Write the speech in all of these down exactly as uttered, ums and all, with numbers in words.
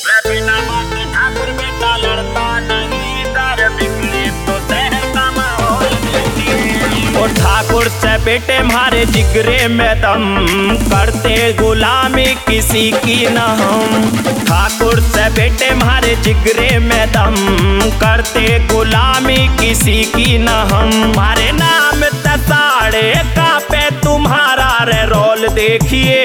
बिना बात ठाकुर बेटा लड़ता नहीं, कर बिगड़े तो शहर का माहौल देखिए। और ठाकुर से बेटे मारे जिगरे में दम, करते गुलामी किसी की न हम। ठाकुर से बेटे मारे जिगरे में दम, करते गुलामी किसी की न हम। हमारे नाम तसाड़े का पे तुम्हारा रे रोल देखिए।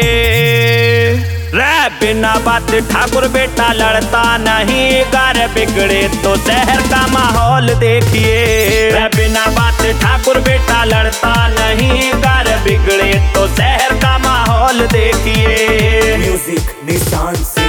रे बिना बात ठाकुर बेटा लड़ता नहीं, घर बिगड़े तो शहर का माहौल देखिए। रे बिना बात ठाकुर बेटा लड़ता नहीं, घर बिगड़े तो शहर का माहौल देखिए। म्यूजिक निशान सिंह।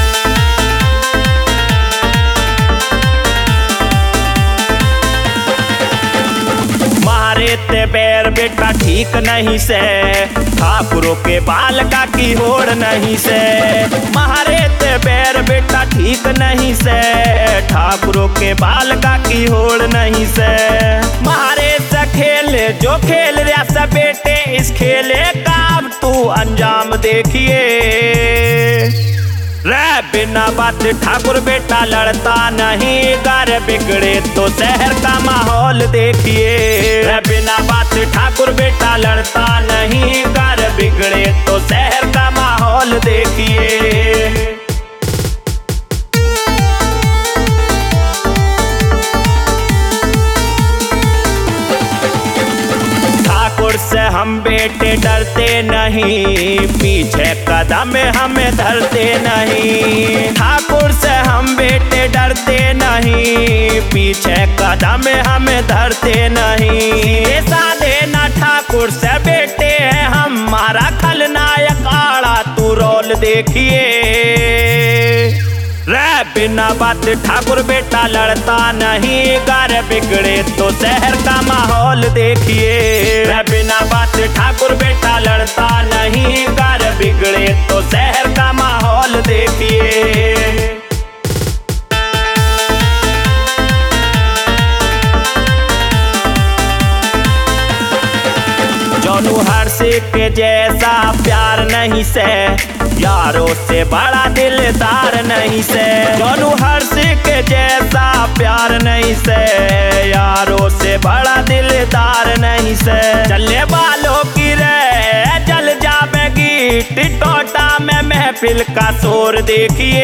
मारे ते बैर बेटा ठीक नहीं से, ठाकुरों के बाल का की होड़ नहीं से। मारे ते बैर बेटा ठीक नहीं से, ठाकुरों के बाल का की होड़ नहीं से। मारे से खेले जो खेल रहा सा बेटे, इस खेले का अब तू अंजाम देखिए। रे बिना बात ठाकुर बेटा लड़ता नहीं, घर बिगड़े तो शहर का माहौल देखिए। रे बिना बात ठाकुर बेटा लड़ता नहीं, घर बिगड़े तो शहर का माहौल देखिए। ठाकुर से हम बेटे डरते नहीं, पीछे कदम हमें धरते नहीं। ठाकुर से हम बेटे डरते नहीं, पीछे कदम हमें धरते नहीं। ऐसा देना ठाकुर से बेटे हैं हमारा खलनायक, आड़ा तू रोल देखिए। रे बिना बात ठाकुर बेटा लड़ता नहीं, घर बिगड़े तो शहर का माहौल देखिए। रे बिना बात ठाकुर बेटा लड़ता नहीं, घर बिगड़े तो शहर का माहौल देखिए। जोनू हर्षी के जैसा प्यार नहीं से, यारों से बड़ा दिलदार नहीं से। जोनू हर्षी के जैसा प्यार नहीं से, यारों से बड़ा दिलदार नहीं से। चलने वालों की रे जल जावेगी, टिटोटा में महफिल का शोर देखिए।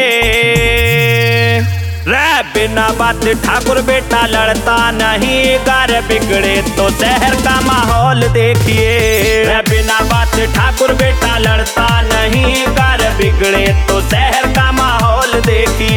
रे बिना बात ठाकुर बेटा लड़ता नहीं, घर बिगड़े तो शहर का माहौल देखिए। रे बिना बात ठाकुर बेटा लड़ता नहीं, घर बिगड़े तो शहर का माहौल देखिए।